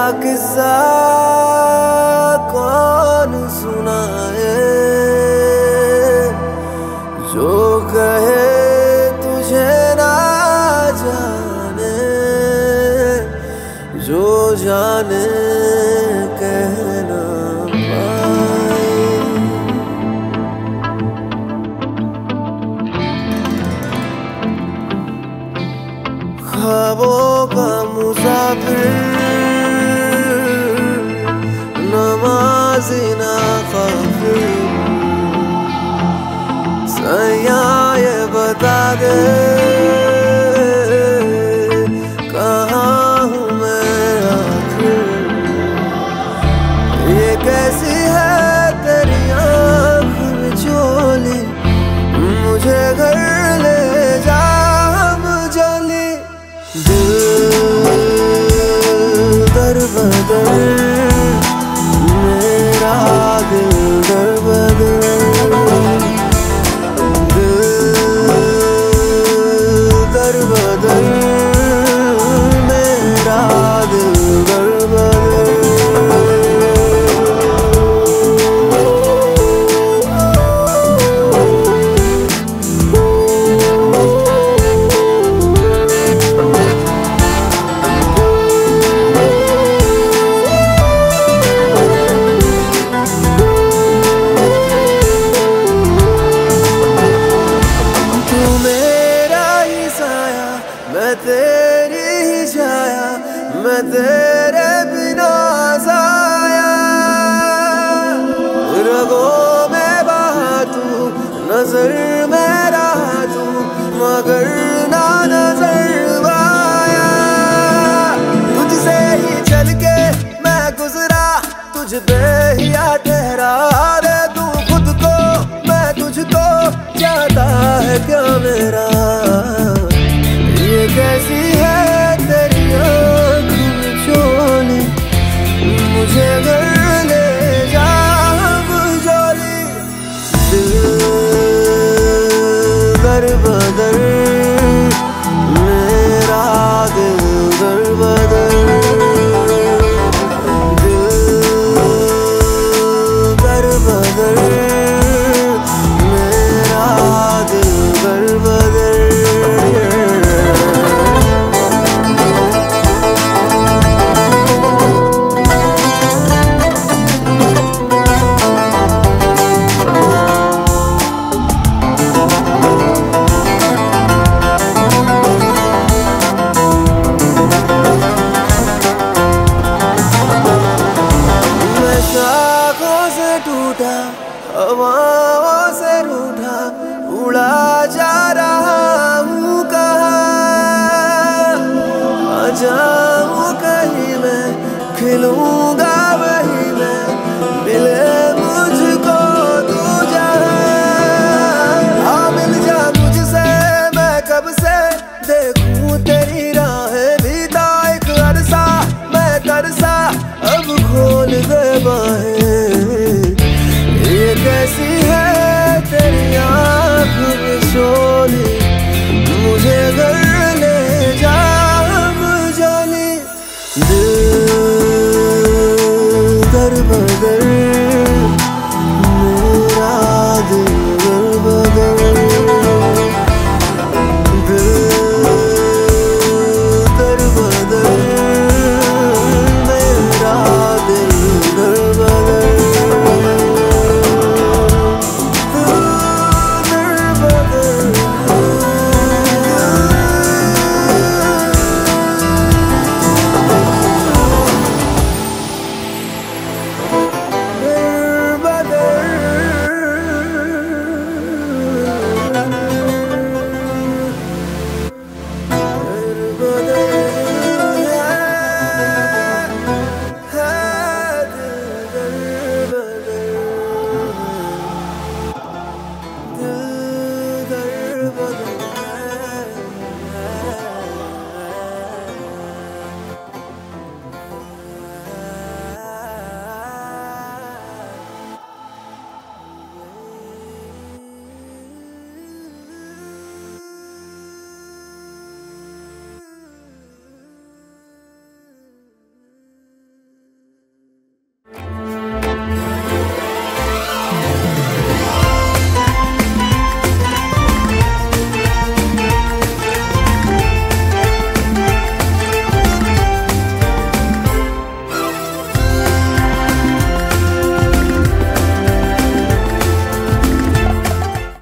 किस्सा कौन सुनाए, जो कहे तुझे ना जाने, जो जाने कहना पाए। ख्वाबों का मुसाफिर, नमाज़ी ना काफिर, सैया ये बता दे कहाँ हूँ मैं आखिर। ये कैसी है तेरी आँख में चोली, मुझे घर ले जा हम जली। दिल दर बदर, मेरा दिल दर बदर, दिल दर बदर, मेरा दिल दर बदर। मैं तेरी ही छाया, मैं तेरे बिना साया। रगों में बहा तू, नजर में रहा तू, मगर ना नजर आया। तुझसे ही चल के मैं गुजरा, तुझ पे ही आ ठहरा दे तू खुद को, मैं तुझको चाहता है क्या मेरा।